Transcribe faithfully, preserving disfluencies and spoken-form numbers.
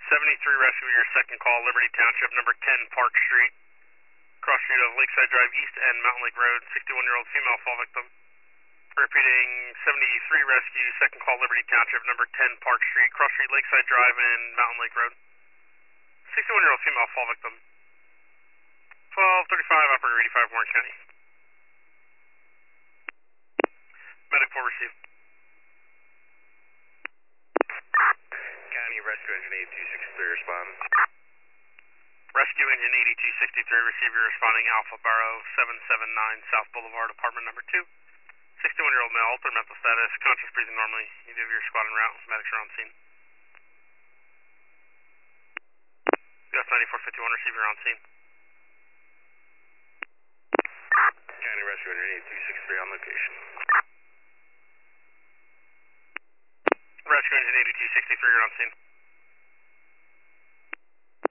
seventy-three Rescue, your second call, Liberty Township, number ten Park Street, cross street of Lakeside Drive East and Mountain Lake Road, sixty-one-year-old female fall victim. Repeating, seventy-three Rescue, second call, Liberty Township, number ten Park Street, cross street Lakeside Drive and Mountain Lake Road. sixty-one-year-old female fall victim. twelve thirty-five, operator eighty-five, Warren County. Medic four received. County Rescue Engine eighty-two sixty-three respond. Rescue Engine eighty-two sixty-three, receiver responding Alpha Barrow seven seven nine South Boulevard, apartment number two. sixty-one-year-old male, altered mental status, conscious breathing normally. You do have your squad en route. Medics are on scene. U S ninety-four fifty-one, receiver on scene. County Rescue Engine eighty-two sixty-three on location. Rescue Engine eighty-two sixty-three, you're on scene.